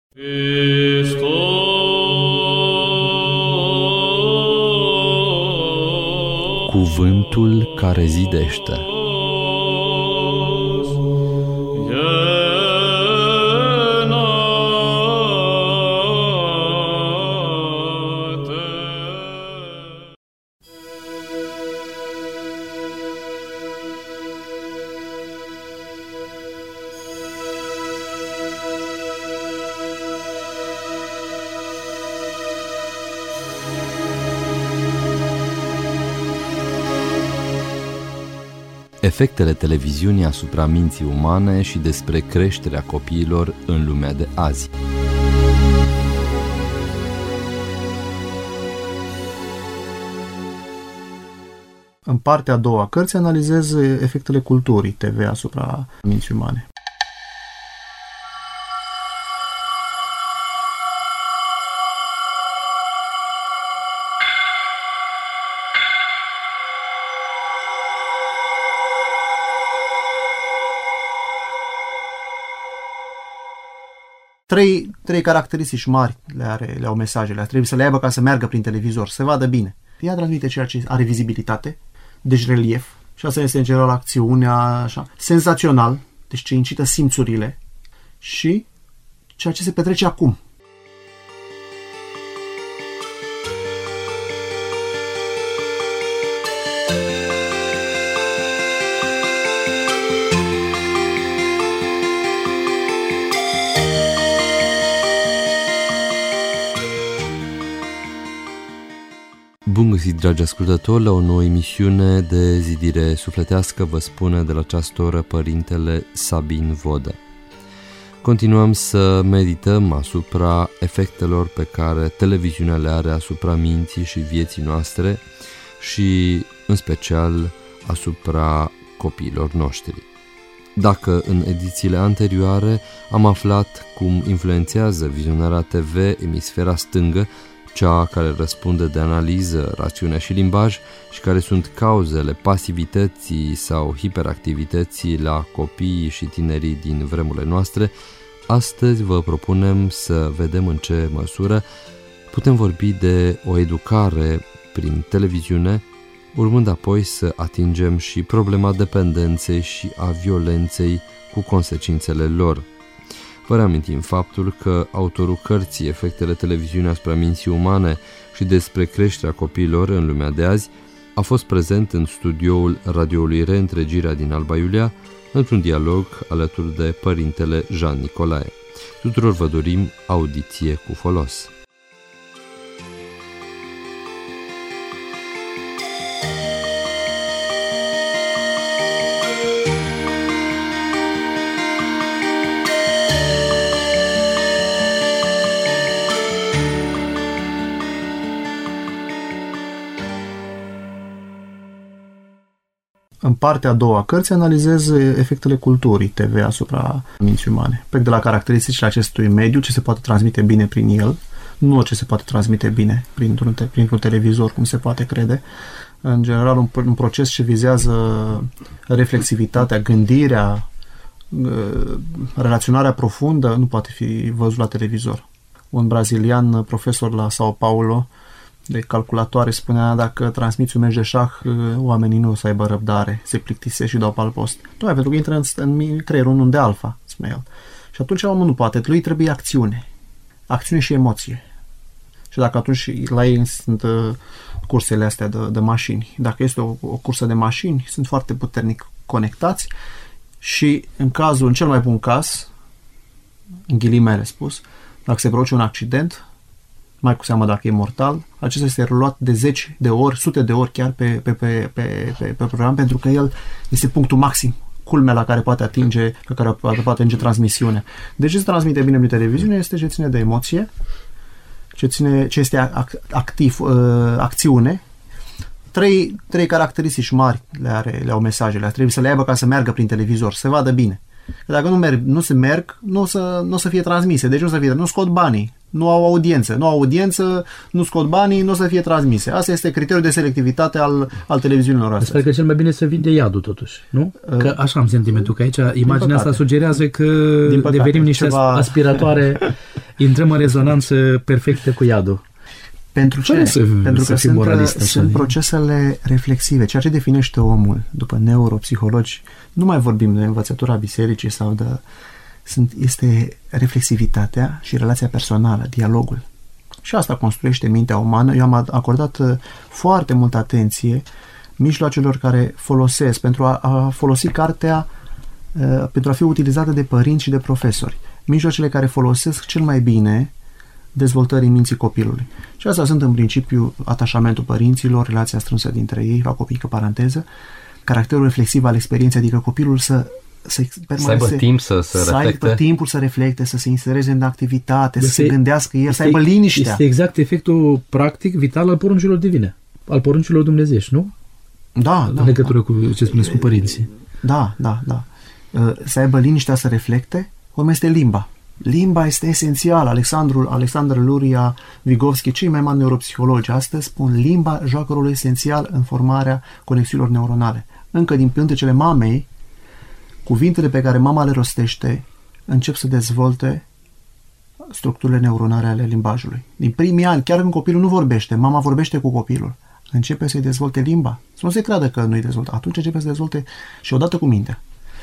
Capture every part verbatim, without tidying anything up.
Cuvântul care zidește. Efectele televiziunii asupra minții umane și despre creșterea copiilor în lumea de azi. În partea a doua a cărții analizez efectele culturii T V asupra minții umane. Trei, trei caracteristici mari le, are, le au mesajele. Trebuie să le aibă ca să meargă prin televizor, să vadă bine. Ea transmite ceea ce are vizibilitate, deci relief, și asta este în general acțiunea, așa, senzațional, deci ce incită simțurile, și ceea ce se petrece acum. Bun găsit, dragi ascultători, la o nouă emisiune de zidire sufletească, vă spune de la această oră Părintele Sabin Vodă. Continuăm să medităm asupra efectelor pe care televiziunea le are asupra minții și vieții noastre și, în special, asupra copiilor noștri. Dacă în edițiile anterioare am aflat cum influențează vizionarea T V emisfera stângă, cea care răspunde de analiză, rațiune și limbaj, și care sunt cauzele pasivității sau hiperactivității la copiii și tinerii din vremurile noastre, astăzi vă propunem să vedem în ce măsură putem vorbi de o educare prin televiziune, urmând apoi să atingem și problema dependenței și a violenței cu consecințele lor. Vă reamintim faptul că autorul cărții Efectele televiziunii asupra minții umane și despre creșterea copiilor în lumea de azi a fost prezent în studioul radioului Reîntregirea din Alba Iulia, într-un dialog alături de Părintele Jean Nicolae. Tuturor vă dorim audiție cu folos. În partea a doua a cărții analizez efectele culturii T V asupra minții umane. Plec de la caracteristicile acestui mediu, ce se poate transmite bine prin el, nu ce se poate transmite bine printr-un, te- printr-un televizor, cum se poate crede. În general, un, un proces ce vizează reflexivitatea, gândirea, relaționarea profundă, nu poate fi văzut la televizor. Un brazilian profesor la Sao Paulo de calculatoare spunea: dacă transmiți un meci de șah, oamenii nu o să aibă răbdare, se plictisesc și dau pe alt post. Tocmai pentru că intră în, în creierul unde alfa, spune el. Și atunci omul nu poate, lui trebuie acțiune. Acțiune și emoție. Și dacă atunci la ei sunt uh, cursele astea de, de mașini. Dacă este o, o cursă de mașini, sunt foarte puternic conectați și în cazul, în cel mai bun caz, în ghilimele spus, dacă se produce un accident, mai cu seamă dacă e mortal, acesta este reluat de zeci de ori, sute de ori chiar pe, pe, pe, pe, pe, pe program, pentru că el este punctul maxim, culmea la care poate atinge, la care poate atinge transmisiunea. Deci ce se transmite bine prin televiziune este ce ține de emoție, ce, ține, ce este activ, uh, acțiune. Trei, trei caracteristici mari le, are, le au mesajele. Trebuie să le aibă ca să meargă prin televizor, să vadă bine. Că dacă nu, merg, nu se merg, nu o să, nu o să fie transmise. Deci nu o să fie, nu scot banii. nu au audiență. Nu au audiență, nu scot banii, nu o să fie transmise. Asta este criteriul de selectivitate al, al televiziunilor astăzi. Sper că cel mai bine să vinde iadul totuși, nu? Că așa am sentimentul, că aici imaginea asta sugerează că păcate, devenim niște ceva... aspiratoare, intrăm în rezonanță perfectă cu iadul. Pentru ce? Să, Pentru să că sunt, moralist, sunt procesele reflexive, ceea ce definește omul după neuropsihologi. Nu mai vorbim de învățătura bisericii sau de... Sunt, este reflexivitatea și relația personală, dialogul. Și asta construiește mintea umană. Eu am acordat foarte multă atenție mijloacelor care folosesc pentru a, a folosi cartea, pentru a fi utilizată de părinți și de profesori. Mijloacele care folosesc cel mai bine dezvoltării minții copilului. Și asta sunt în principiu atașamentul părinților, relația strânsă dintre ei, fac o mică paranteză, caracterul reflexiv al experienței, adică copilul să să, să aibă timp să, să, să reflecte. aibă timpul să reflecte, să se insereze în activitate, este, să se gândească el, este, să aibă liniștea. Este exact efectul practic vital al poruncilor divine, al poruncilor dumnezeiești, nu? Da, da. În legătură cu ce spuneți cu părinții. Da, da, da. Să aibă liniștea să reflecte, urmă este limba. Limba este esențială. Alexandru, Alexandr Luria, Vygotsky, cei mai mari neuropsihologi astăzi spun limba joacă rolul esențial în formarea conexiunilor neuronale. Încă din pântecele mamei, cuvintele pe care mama le rostește încep să dezvolte structurile neuronale ale limbajului. Din primii ani, chiar când copilul nu vorbește, mama vorbește cu copilul, începe să-i dezvolte limba. Să nu se creadă că nu-i dezvoltă. Atunci începe să dezvolte și odată cu mintea.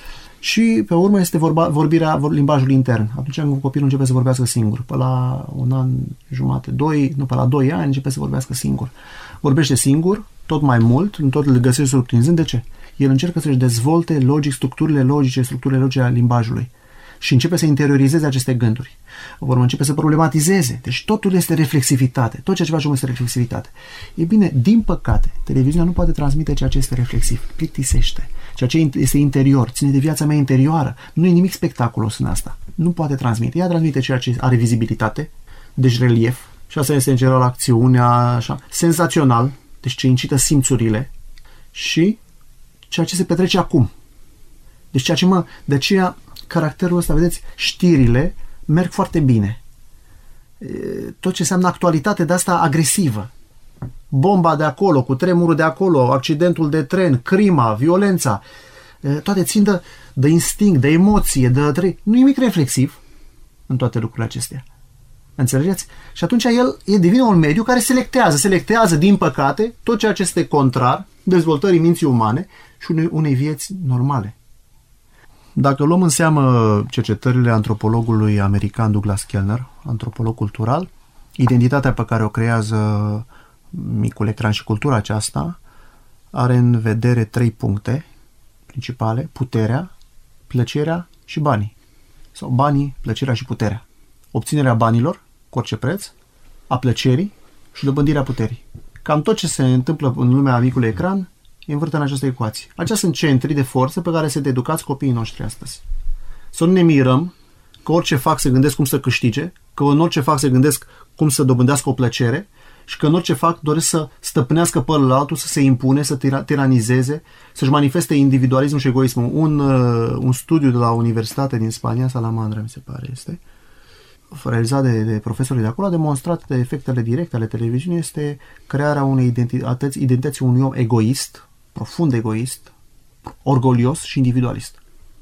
Și pe urmă este vorba, vorbirea limbajului intern. Atunci când copilul începe să vorbească singur. Pe la un an jumate, doi, nu, pe la doi ani începe să vorbească singur. Vorbește singur, tot mai mult, tot îl găsești surprinzând. De ce? El încearcă să-și dezvolte logic, structurile logice, structurile logice ale limbajului. Și începe să interiorizeze aceste gânduri. Vor începe să problematizeze. Deci totul este reflexivitate. Tot ceea ce facem este reflexivitate. E bine, din păcate, televiziunea nu poate transmite ceea ce este reflexiv. Plictisește. Ceea ce este interior, ține de viața mea interioară. Nu e nimic spectaculos în asta. Nu poate transmite. Ea transmite ceea ce are vizibilitate, deci relief. Și asta este în general acțiunea, așa, senzațional, deci ce incită simțurile și ceea ce se petrece acum. Deci ceea ce mă... De aceea, caracterul ăsta, vedeți, știrile merg foarte bine. Tot ce înseamnă actualitate de asta agresivă. Bomba de acolo, cu tremurul de acolo, accidentul de tren, crima, violența, toate țin de, de instinct, de emoție, de, de... Nu e nimic reflexiv în toate lucrurile acestea. Înțelegeți? Și atunci el e devine un mediu care selectează, selectează, din păcate, tot ceea ce este contrar dezvoltării minții umane și unei, unei vieți normale. Dacă luăm în seamă cercetările antropologului american Douglas Kellner, antropolog cultural, identitatea pe care o creează micul ecran și cultura aceasta are în vedere trei puncte principale: puterea, plăcerea și banii. Sau banii, plăcerea și puterea. Obținerea banilor, cu orice preț, a plăcerii și dobândirea puterii. Cam tot ce se întâmplă în lumea micului ecran e învârtă în această ecuație. Acestea sunt centri de forță pe care se educați copiii noștri astăzi. Să nu ne mirăm că orice fac se gândesc cum să câștige, că în orice fac se gândesc cum să dobândească o plăcere și că în orice fac doresc să stăpânească pe altul, să se impune, să tira- tiranizeze, să-și manifeste individualismul și egoismul. Un, uh, un studiu de la Universitatea din Spania, Salamandra mi se pare este, realizat de, de profesorii de acolo, a demonstrat de efectele directe ale televiziunii este crearea unei identități, identității unui om egoist, profund egoist, orgolios și individualist.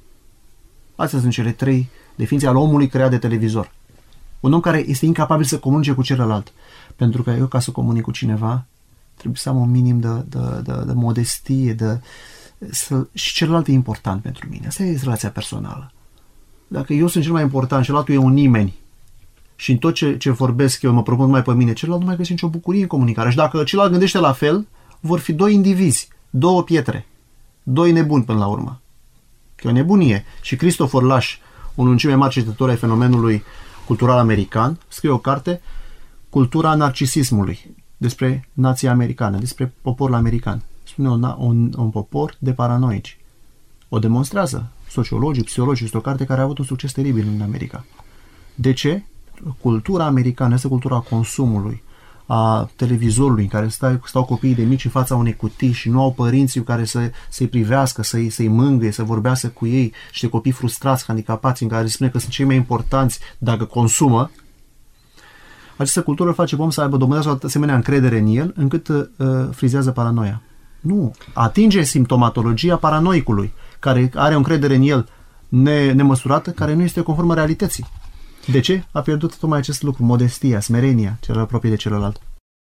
Astea sunt cele trei definiții ale omului creat de televizor. Un om care este incapabil să comunice cu celălalt. Pentru că eu, ca să comunic cu cineva, trebuie să am un minim de, de, de, de modestie, de, să, și celălalt e important pentru mine. Asta e relația personală. Dacă eu sunt cel mai important, celălalt e un nimeni, și în tot ce, ce vorbesc eu mă propun mai pe mine, celălalt nu mai găsește nicio bucurie în comunicare. Și dacă celălalt gândește la fel, vor fi doi indivizi, două pietre, doi nebuni până la urmă. Că e o nebunie. Și Christopher Lasch, unul din cei mai mari cercetători ai fenomenului cultural american, scrie o carte, Cultura narcisismului, despre nația americană, despre poporul american. Spune un, un, un popor de paranoici. O demonstrează sociologii, psihologii. Este o carte care a avut un succes teribil în America. De ce? Cultura americană este cultura consumului, a televizorului, în care stau, stau copiii de mici în fața unei cutii și nu au părinții care să, să-i privească, să-i, să-i mângâie, să vorbească cu ei, și de copii frustrați, handicapați, în care spune că sunt cei mai importanți dacă consumă. Această cultură face pe om să aibă dobândească o asemenea încredere în el, încât uh, frizează paranoia. Nu. Atinge simptomatologia paranoicului, care are o încredere în el ne, nemăsurată, care nu este conformă realității. De ce? A pierdut tocmai acest lucru, modestia, smerenia, cel apropie de celălalt.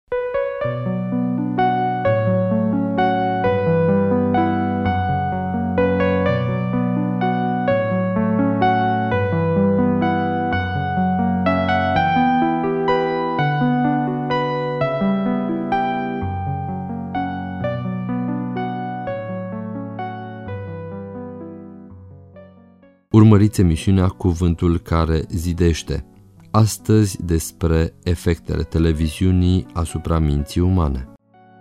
Urmăriți emisiunea Cuvântul care zidește. Astăzi despre efectele televiziunii asupra minții umane.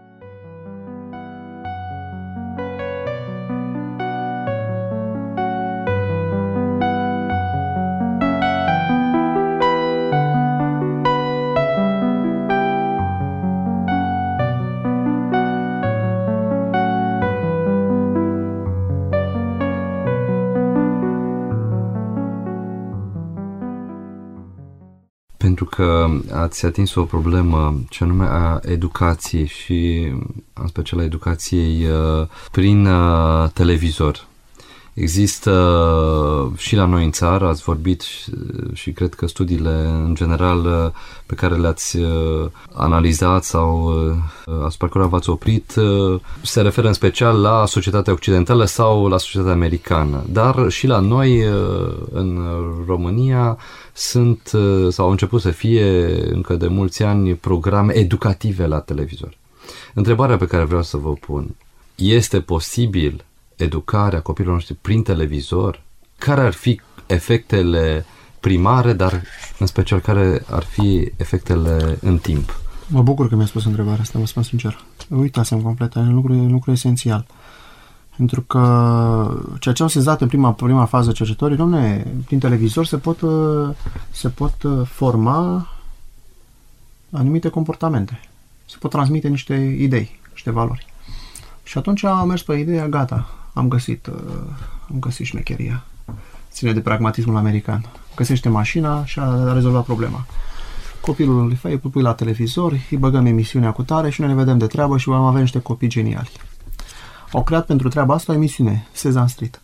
Pentru că ați atins o problemă, ce anume a educației și în special a educației prin televizor. Există și la noi în țară, ați vorbit și, și cred că studiile în general pe care le-ați analizat sau asupra care v-ați oprit se referă în special la societatea occidentală sau la societatea americană. Dar și la noi în România sunt sau au început să fie încă de mulți ani programe educative la televizor. Întrebarea pe care vreau să vă pun: este posibil educarea copiilor noștri prin televizor? Care ar fi efectele primare, dar în special care ar fi efectele în timp? Mă bucur că mi-a spus întrebarea asta, vă spun sincer. Uitasem complet, e un lucru, un lucru esențial. Pentru că ceea ce au sezat în prima, prima fază cercetătorii, dom'le, prin televizor se pot, se pot forma anumite comportamente. Se pot transmite niște idei, niște valori. Și atunci am mers pe ideea, gata, am găsit, am găsit șmecheria. Ține de pragmatismul american. Găsește mașina și a rezolvat problema. Copilul îi pui la televizor, îi băgăm emisiunea cu tare și noi ne vedem de treabă și vom avea niște copii geniali. Au creat pentru treaba asta o emisiune, Sesame Street.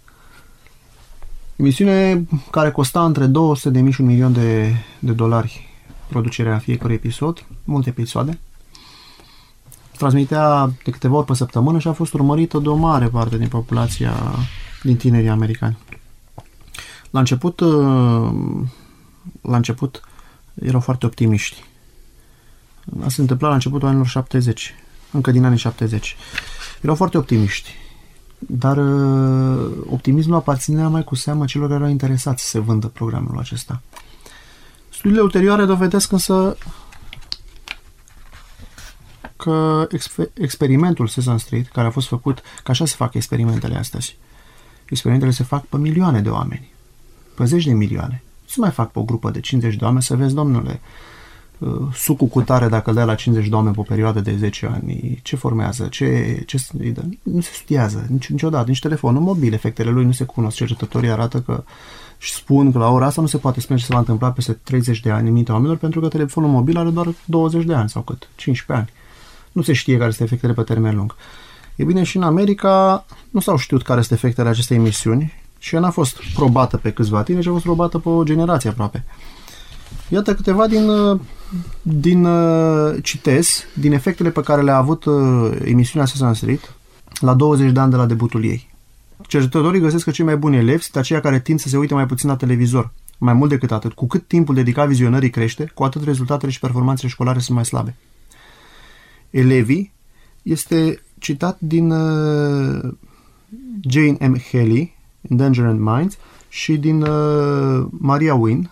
Emisiune care costa între două sute de mii și un milion de, de dolari producerea fiecărui episod, multe episoade. Transmitea de câteva ori pe săptămână și a fost urmărită de o mare parte din populația, din tinerii americani. La început, la început erau foarte optimiști. Asta se întâmpla la începutul anilor șaptezeci, încă din anii șaptezeci. Erau foarte optimiști, dar optimismul aparținea mai cu seamă celor care erau interesați să se vândă programul acesta. Studiile ulterioare dovedesc însă că experimentul Sesame Street, care a fost făcut, că așa se fac experimentele astăzi. Experimentele se fac pe milioane de oameni, pe zeci de milioane. Se mai fac pe o grupă de cincizeci de oameni să vezi, domnule, sucul cu tare, dacă îl dai la cincizeci de oameni pe o perioadă de zece ani, ce formează, ce, ce nu se studiază niciodată, nici telefonul mobil, efectele lui nu se cunosc. Cercetătorii arată că și spun că la ora asta nu se poate spune ce se va întâmpla peste treizeci de ani în mintea oamenilor, pentru că telefonul mobil are doar douăzeci de ani sau cât, cincisprezece ani. Nu se știe care sunt efectele pe termen lung. E bine, și în America nu s-au știut care sunt efectele acestei emisiuni și ea n-a fost probată pe câțiva tineri, ci a fost probată pe o generație aproape. Iată câteva din, din citez, din efectele pe care le-a avut emisiunea Sesame Street la douăzeci de ani de la debutul ei. Cercetătorii găsesc că cei mai buni elevi sunt aceia care tind să se uite mai puțin la televizor. Mai mult decât atât, cu cât timpul dedicat vizionării crește, cu atât rezultatele și performanțele școlare sunt mai slabe. Elevii este citat din uh, Jane M. Haley, Endangered Minds, și din uh, Maria Wynne.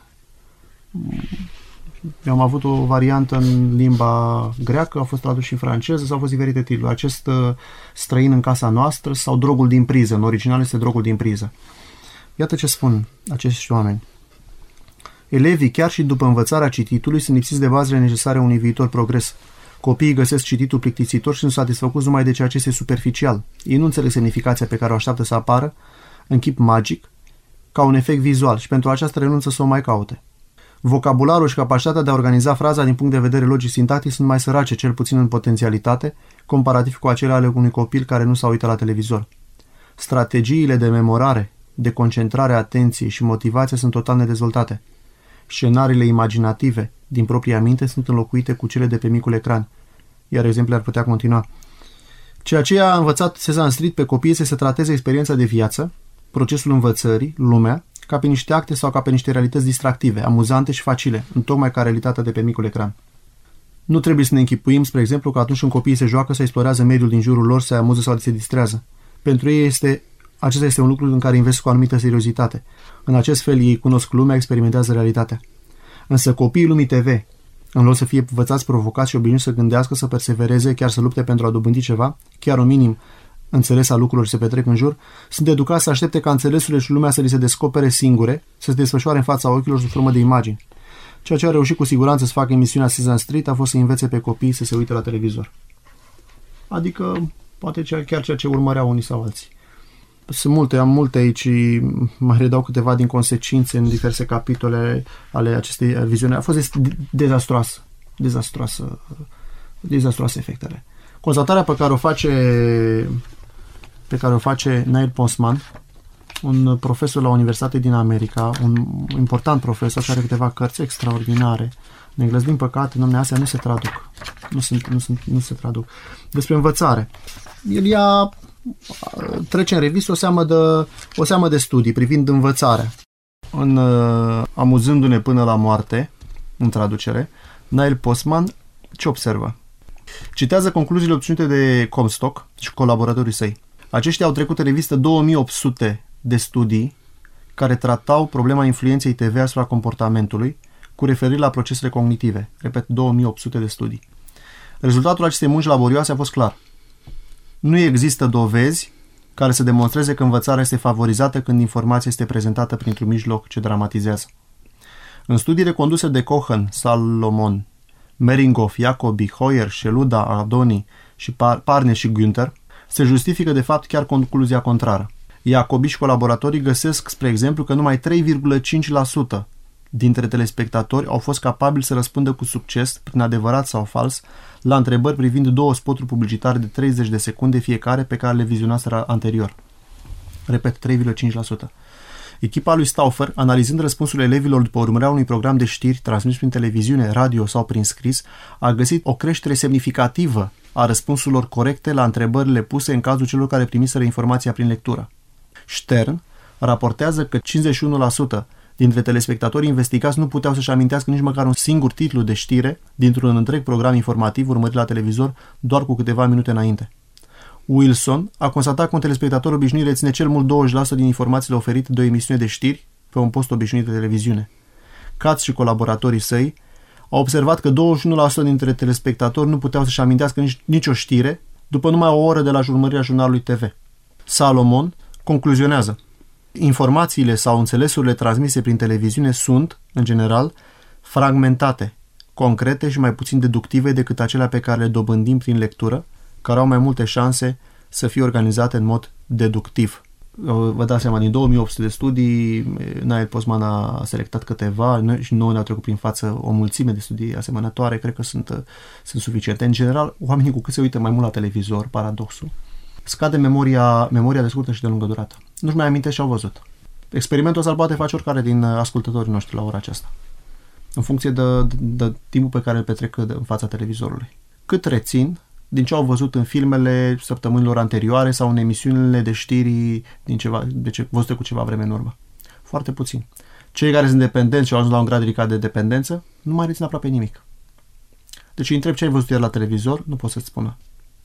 Eu am avut o variantă în limba greacă, a fost tradus și în franceză, sau au fost diferite titluri. Acest uh, străin în casa noastră sau Drogul din priză. În original este Drogul din priză. Iată ce spun acești oameni. Elevii, chiar și după învățarea cititului, sunt lipsiți de bazele necesare unui viitor progres. Copiii găsesc cititul plictisitor și sunt satisfăcuți numai de ceea ce este superficial. Ei nu înțeleg semnificația pe care o așteaptă să apară în chip magic, ca un efect vizual, și pentru aceasta renunță să o mai caute. Vocabularul și capacitatea de a organiza fraza din punct de vedere logic-sintactic sunt mai sărace, cel puțin în potențialitate, comparativ cu acele ale unui copil care nu s-a uitat la televizor. Strategiile de memorare, de concentrare a atenției și motivație sunt total nedezvoltate. Scenariile imaginative din propria minte sunt înlocuite cu cele de pe micul ecran, iar exemplele ar putea continua. Ceea ce a învățat Sesame Street pe copii este să trateze experiența de viață, procesul învățării, lumea, ca pe niște acte sau ca pe niște realități distractive, amuzante și facile, întocmai ca realitatea de pe micul ecran. Nu trebuie să ne închipuim, spre exemplu, că atunci când copiii se joacă, să explorează mediul din jurul lor, se amuză sau se distrează. Pentru ei este, acesta este un lucru în care investesc cu o anumită seriozitate. În acest fel ei cunosc lumea, experimentează realitatea. Însă copiii lumii T V, în loc să fie învățați, provocați și obișnuiți să gândească, să persevereze, chiar să lupte pentru a dobândi ceva, chiar un minim înțeles al lucrurilor se petrec în jur, sunt educați să aștepte ca înțelesurile și lumea să li se descopere singure, să se desfășoare în fața ochilor sub formă de imagini. Ceea ce a reușit cu siguranță să facă emisiunea Sesame Street a fost să învețe pe copii să se uite la televizor. Adică, poate chiar ceea ce urmăreau unii sau alții. Sunt multe, am multe aici, mai redau câteva din consecințe în diverse capitole ale acestei viziuni. A fost dezastroasă, dezastroasă, dezastroase efectele. Constatarea pe care o face pe care o face Neil Postman, un profesor la o universitate din America, un important profesor care are câteva cărți extraordinare în engleză, din păcate, în astea nu se traduc. Nu, sunt, nu, sunt, nu se traduc. Despre învățare. El ia trece în revistă o seamă de, o seamă de studii privind învățarea. În uh, Amuzându-ne până la moarte, în traducere, Neil Postman ce observă? Citează concluziile obținute de Comstock și colaboratorii săi. Aceștia au trecut în revistă două mii opt sute de studii care tratau problema influenței T V asupra comportamentului cu referire la procesele cognitive. Repet, două mii opt sute de studii. Rezultatul acestei munci laborioase a fost clar. Nu există dovezi care să demonstreze că învățarea este favorizată când informația este prezentată printr-un mijloc ce dramatizează. În studiile conduse de Cohen, Salomon, Meringoff, Jacobi, Hoyer, Sheluda, Ardoni și Parne și Günther, se justifică de fapt chiar concluzia contrară. Jacobi și colaboratorii găsesc, spre exemplu, că numai trei virgulă cinci la sută dintre telespectatori au fost capabili să răspundă cu succes, prin adevărat sau fals, la întrebări privind două spoturi publicitare de treizeci de secunde fiecare pe care le vizionaseră anterior. Repet, trei virgulă cinci la sută. Echipa lui Stauffer, analizând răspunsurile elevilor după urmărirea unui program de știri transmis prin televiziune, radio sau prin scris, a găsit o creștere semnificativă a răspunsurilor corecte la întrebările puse în cazul celor care primiseră informația prin lectură. Stern raportează că cincizeci și unu la sută dintre telespectatorii investigați nu puteau să-și amintească nici măcar un singur titlu de știre dintr-un întreg program informativ urmărit la televizor doar cu câteva minute înainte. Wilson a constatat că un telespectator obișnuit reține cel mult douăzeci la sută din informațiile oferite de o emisiune de știri pe un post obișnuit de televiziune. Katz și colaboratorii săi au observat că douăzeci și unu la sută dintre telespectatori nu puteau să-și amintească nici, nicio știre după numai o oră de la urmărirea jurnalului T V. Salomon concluzionează: informațiile sau înțelesurile transmise prin televiziune sunt, în general, fragmentate, concrete și mai puțin deductive decât acelea pe care le dobândim prin lectură, care au mai multe șanse să fie organizate în mod deductiv. Vă dați seama, din două mii opt sute de studii, Neil Postman a selectat câteva, noi, și nouă ne-au trecut prin față o mulțime de studii asemănătoare, cred că sunt, sunt suficiente. În general, oamenii cu cât se uită mai mult la televizor, paradoxul, scade memoria, memoria de scurtă și de lungă durată. Nu-și mai amintesc ce au văzut. Experimentul ăsta îl poate face oricare din ascultătorii noștri la ora aceasta, în funcție de, de, de timpul pe care îl petrec în fața televizorului. Cât rețin din ce au văzut în filmele săptămânilor anterioare sau în emisiunile de știri din ceva, de ce, văzute cu ceva vreme în urmă. Foarte puțin. Cei care sunt dependenți și au ajuns la un grad ridicat de dependență nu mai rețin aproape nimic. Deci îi întreb ce ai văzut ieri la televizor, nu pot să-ți spună.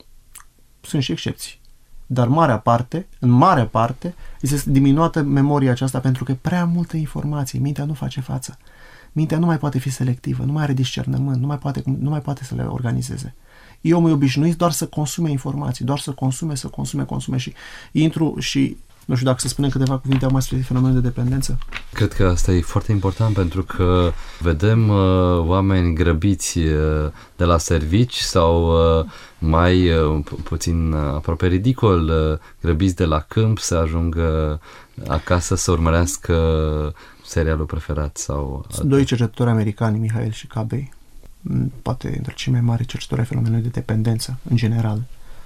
Sunt și excepții. Dar marea parte, în marea parte, este diminuată memoria aceasta pentru că e prea multă informație. Mintea nu face față. Mintea nu mai poate fi selectivă, nu mai are discernământ, nu mai poate, nu mai poate să le organizeze. Eu mă obișnuit doar să consume informații, doar să consume, să consume, consume și intru și Nu știu dacă să spunem câteva cuvinte mai despre fenomenul de dependență. Cred că asta e foarte important pentru că vedem uh, oameni grăbiți uh, de la servici sau uh, mai uh, pu- puțin uh, aproape ridicol uh, grăbiți de la câmp să ajungă acasă să urmărească serialul preferat. Sau Sunt doi cercetători americani, Mihail și Cabei, poate între cei mai mari cercetători ai fenomenului de dependență în general,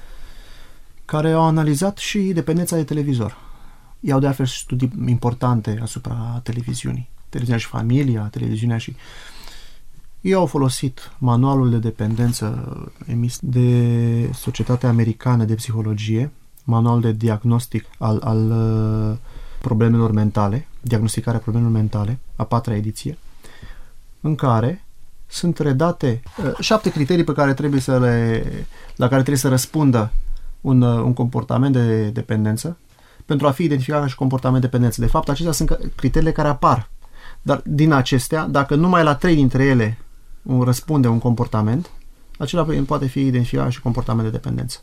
care au analizat și dependența de televizor. Iau de altfel studii importante asupra televiziunii. Televiziunea și familia, televiziunea și... Ei au folosit manualul de dependență emis de Societatea Americană de Psihologie, manual de diagnostic al, al uh, problemelor mentale, diagnosticarea problemelor mentale, a patra ediție, în care sunt redate uh, șapte criterii pe care trebuie să le, la care trebuie să răspundă un, uh, un comportament de dependență pentru a fi identificat ca și comportament de dependență. De fapt, acestea sunt criteriile care apar. Dar din acestea, dacă numai la trei dintre ele un răspunde un comportament, acela poate fi identificat ca și comportament de dependență.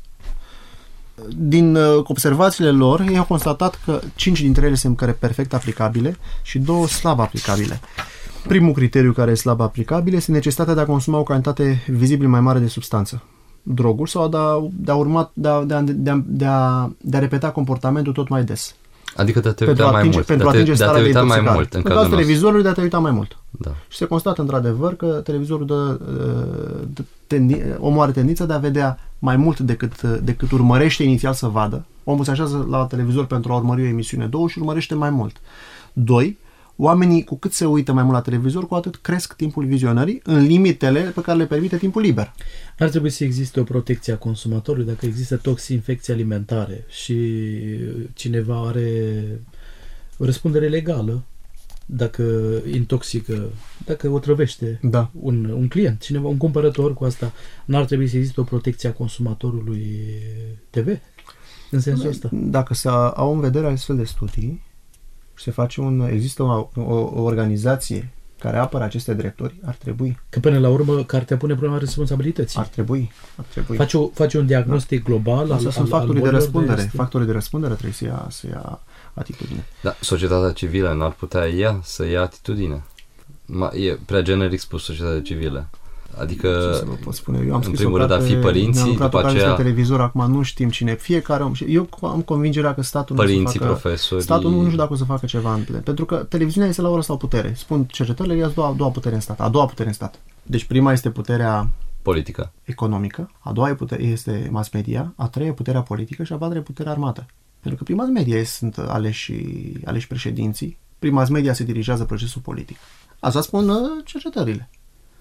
Din uh, observațiile lor, ei au constatat că cinci dintre ele sunt care perfect aplicabile și două slab aplicabile. Primul criteriu care e slab aplicabil este necesitatea de a consuma o cantitate vizibil mai mare de substanță, droguri, sau de a, de a, urma, de a, de a, de a, de a, de a repeta comportamentul tot mai des. Adică de a te uita mai mult. Pentru a atinge starea de mai mult. În cazul televizorului, de a te uita mai mult. Da. Și se constată într-adevăr că televizorul dă, dă tendi- omul are tendința de a vedea mai mult decât, decât urmărește inițial să vadă. Omul se așează la televizor pentru a urmări o emisiune, două, și urmărește mai mult. Doi, oamenii cu cât se uită mai mult la televizor, cu atât cresc timpul vizionării în limitele pe care le permite timpul liber. Ar trebui să existe o protecție a consumatorului dacă există toxinfecții alimentare și cineva are o răspundere legală dacă intoxică, dacă otrăvește da. un, un client, cineva, un cumpărător cu asta. N-ar trebui să existe o protecție a consumatorului T V în sensul ăsta? Dacă se au în vedere astfel de studii, se face un, există o, o, o organizație care apără aceste drepturi, ar trebui. Că până la urmă cartea pune problema responsabilității. Ar trebui. Ar trebui. Face, o, face un diagnostic da. global. Asta sunt factorii de răspundere. De factorii de răspundere trebuie să ia, să ia atitudine. Da, societatea civilă n-ar putea ea să ia atitudine. Ma, e prea generic spus societatea civilă. Adică, ce să vă pot spune? Eu am în primul rând, a fi părinții, după aceea... televizor, acum nu știm cine, fiecare om. Eu am convingerea că statul părinții, nu o să facă... profesorii... Statul nu, nu știu dacă o să facă ceva în plen. Pentru că televiziunea este la ora sau putere. Spun cercetările, e a doua, a doua putere în stat. A doua putere în stat. Deci prima este puterea politică, economică, a doua putere este mass media, a treia puterea politică și a patra puterea armată. Pentru că prin mass media sunt aleși, aleși președinții, prin mass media se dirigează procesul politic. Asta spun cercetările.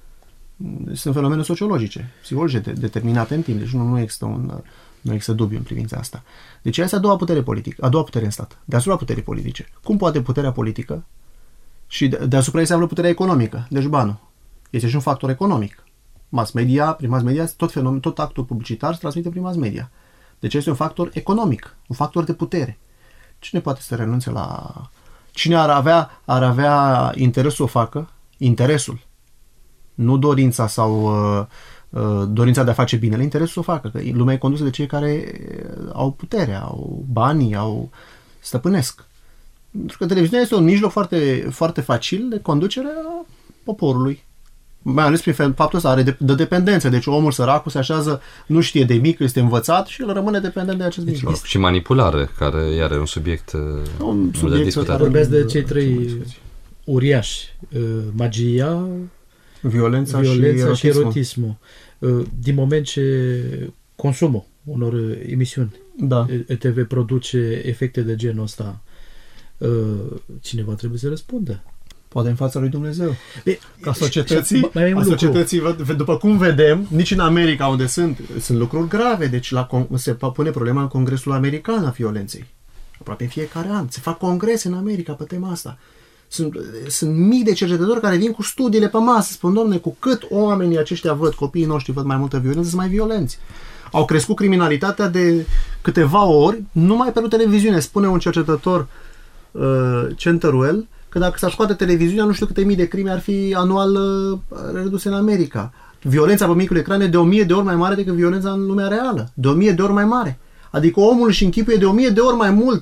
Sunt fenomene sociologice, psihologice determinate în timp, deci nu, nu există un nu există dubiu în privința asta. Deci asta e a doua putere politică, a doua putere în stat, deasupra puterii politice. Cum poate puterea politică și de, deasupra ei se află puterea economică, deci banul. Este și un factor economic. Mass media, prin mass media, tot fenomen, tot actul publicitar se transmite prin mass media. Deci este un factor economic, un factor de putere. Cine poate să renunțe la... Cine ar avea, ar avea interesul să o facă? Interesul. Nu dorința sau uh, uh, dorința de a face binele, interesul să o facă. Că lumea e condusă de cei care au puterea, au banii, au stăpânesc. Pentru că televiziunea este un mijloc foarte, foarte facil de conducere a poporului. Mai ales prin faptul ăsta are de, de dependență. Deci omul săracul se așează, nu știe de mic, este învățat și el rămâne dependent de acest deci, mijloc. Și manipulare, care iar e un subiect, un subiect de discutat. Vorbesc de cei trei uriași. Magia, violența, violența și, și erotismul. Din moment ce consumul unor emisiuni da. E T V produce efecte de genul ăsta, cineva trebuie să răspundă. Poate în fața lui Dumnezeu. E, ca societății, a societății, după cum vedem, nici în America unde sunt, sunt lucruri grave, deci la, se pune problema în Congresul American a violenței. Aproape în fiecare an. Se fac congrese în America pe tema asta. Sunt, sunt mii de cercetători care vin cu studiile pe masă, spun, domne, cu cât oamenii aceștia văd, copiii noștri văd mai multă violență, sunt mai violenți. Au crescut criminalitatea de câteva ori, numai pe televiziune. Spune un cercetător, uh, Centerwell, că dacă s-ar scoate televiziunea, nu știu câte mii de crime ar fi anual uh, reduse în America. Violența pe micul ecran e de o mie de ori mai mare decât violența în lumea reală. De o mie de ori mai mare. Adică omul își închipuie de o mie de ori mai mult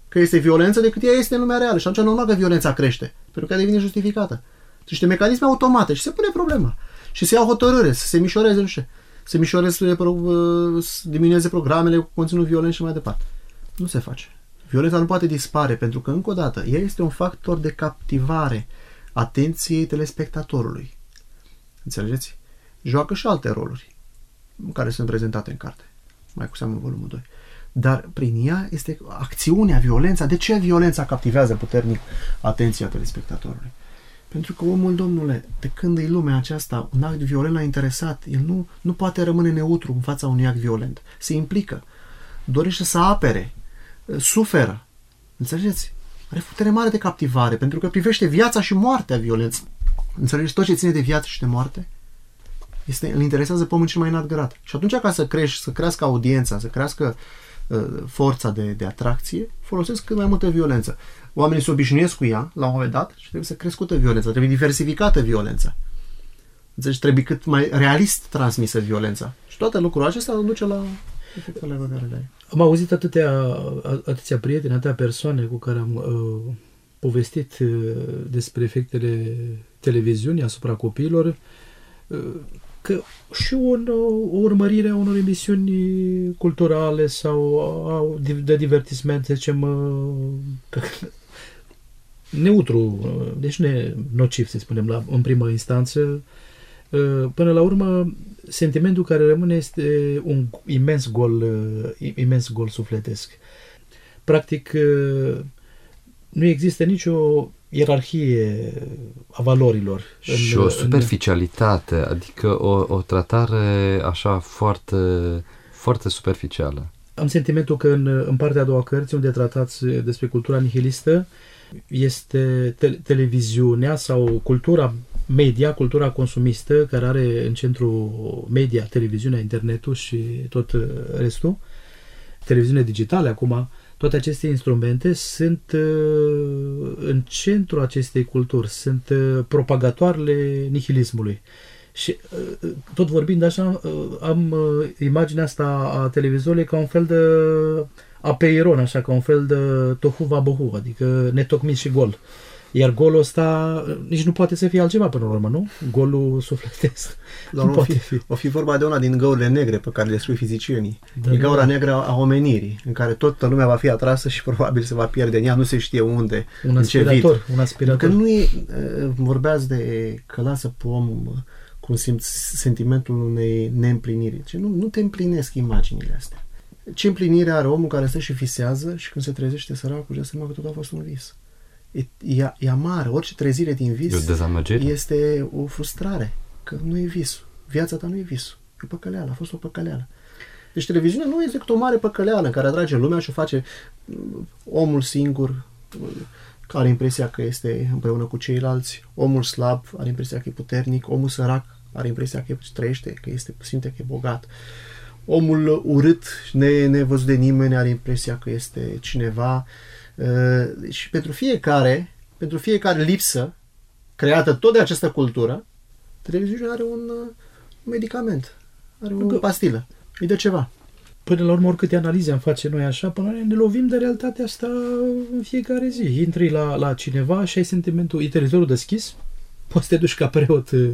că este violență decât ea este în lumea reală. Și atunci normal că violența crește, pentru că devine justificată. Sunt niște mecanisme automate și se pune problema. Și se ia hotărâre, să se mișoreze, nu știu, să se mișoreze, să diminueze programele cu conținut violent și mai departe. Nu se face. Violența nu poate dispare, pentru că, încă o dată, ea este un factor de captivare atenției telespectatorului. Înțelegeți? Joacă și alte roluri care sunt prezentate în carte, mai cu seamă în volumul doi. Dar prin ea este acțiunea, violența. De ce violența captivează puternic atenția telespectatorului? Pentru că omul, domnule, de când e lumea aceasta, un act violent l-a interesat, el nu, nu poate rămâne neutru în fața unui act violent. Se implică, dorește să apere, suferă. Înțelegeți? Are putere mare de captivare, pentru că privește viața și moartea violență. Înțelegeți? Tot ce ține de viață și de moarte este, îl interesează pe omul cel mai înalt grad. Și atunci, ca să crești, să crească audiența, să crească uh, forța de, de atracție, folosesc cât mai multă violență. Oamenii se obișnuiesc cu ea, la un moment dat, și trebuie să crescută violența, trebuie diversificată violența. Deci trebuie cât mai realist transmisă violența. Și toate lucrurile acestea duce la efectele pe care le ai. Am auzit atâtea, atâția prieteni, atâtea persoane cu care am uh, povestit uh, despre efectele televiziunii asupra copiilor, uh, că și un, o urmărire a unor emisiuni culturale sau a, de divertisment, să zicem, uh, neutru, deci ne nociv, să spunem, la, în primă instanță, până la urmă, sentimentul care rămâne este un imens gol, imens gol sufletesc. Practic, nu există nicio ierarhie a valorilor. Și în, o superficialitate, în... adică o, o tratare așa foarte, foarte superficială. Am sentimentul că în, în partea a doua cărții, unde tratați despre cultura nihilistă, este te- televiziunea sau cultura media, cultura consumistă, care are în centru media, televiziunea, internetul și tot restul, televiziune digitale acum, toate aceste instrumente sunt uh, în centrul acestei culturi, sunt uh, propagatoarele nihilismului. Și uh, tot vorbind așa, uh, am uh, imaginea asta a televizorului ca un fel de apeiron, așa, ca un fel de tohu vabohu, adică netocmit și gol. Iar golul ăsta nici nu poate să fie altceva până la urmă, nu? Golul sufletesc. Dar nu poate fi, fi. O fi vorba de una din găurile negre pe care le scriu fizicienii. Da, e gaura negră a omenirii, în care toată lumea va fi atrasă și probabil se va pierde în ea, nu se știe unde, un aspirator, un aspirator. Că nu e, vorbeați de că lasă pe om cum simți sentimentul unei neîmpliniri. Deci nu, nu te împlinesc imaginile astea. Ce împlinire are omul care stă și visează și când se trezește săracul, își dă seama că tot a fost un vis. E, e, e amară. Orice trezire din vis este o frustrare. Că nu e visul. Viața ta nu e visul. E o păcăleală. A fost o păcăleală. Deci televiziunea nu este decât o mare păcăleală în care atrage lumea și o face omul singur, are impresia că este împreună cu ceilalți. Omul slab are impresia că e puternic. Omul sărac are impresia că trăiește, că este, simte că e bogat. Omul urât, ne, nevăzut de nimeni, are impresia că este cineva. Uh, și pentru fiecare, pentru fiecare lipsă creată tot de această cultură, televiziunea are un, uh, un medicament, are o pastilă, îi dă ceva. Până la urmă, oricâte analize am face noi așa, până la ne lovim de realitatea asta în fiecare zi. Intri la, la cineva și ai sentimentul, e televizorul deschis, poți să te duci ca preot uh,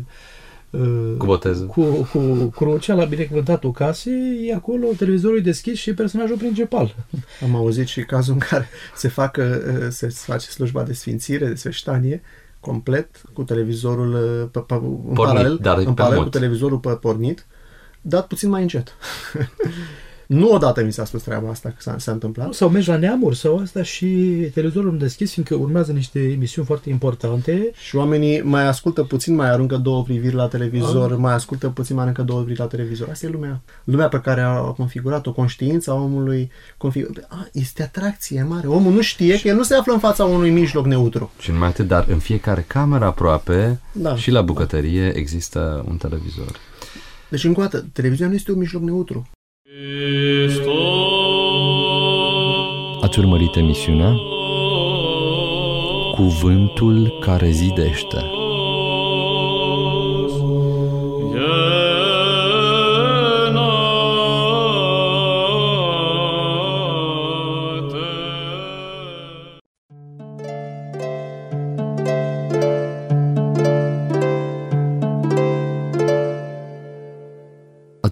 cu botezul. Cu, cu crucea la binecuvântatul casei, e acolo, televizorul e deschis și personajul principal. Am auzit și cazul în care se, facă, se face slujba de sfințire, de sfeștanie, complet, cu televizorul pe, pe, în pornit, paralel, dar în paralel cu televizorul pe pornit, dat puțin mai încet. Nu odată mi s-a spus treaba asta că s-a, s-a întâmplat. Sau mergi la neamuri sau asta și televizorul deschis, fiindcă urmează niște emisiuni foarte importante. Și oamenii mai ascultă puțin, mai aruncă două priviri la televizor, A. mai ascultă puțin, mai aruncă două priviri la televizor. Asta e lumea. Lumea pe care a configurat-o, conștiința omului. Config... A, este atracție mare. Omul nu știe că el nu se află în fața unui mijloc neutru. Și numai atât, dar în fiecare cameră aproape, da, și la bucătărie, da, există un televizor. Deci, încă o dată, televiziunea nu este un mijloc neutru. Ați urmărit emisiunea Cuvântul care zidește.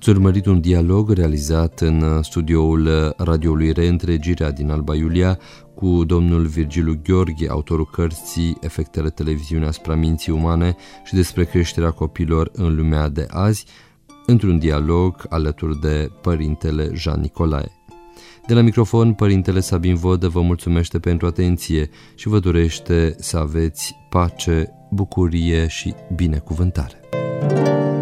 Ați urmărit un dialog realizat în studioul radioului Reîntregirea din Alba Iulia cu domnul Virgilu Gheorghe, autorul cărții Efectele televiziunii asupra minții umane și despre creșterea copilor în lumea de azi, într-un dialog alături de părintele Jean Nicolae. De la microfon, părintele Sabin Vodă vă mulțumește pentru atenție și vă dorește să aveți pace, bucurie și binecuvântare.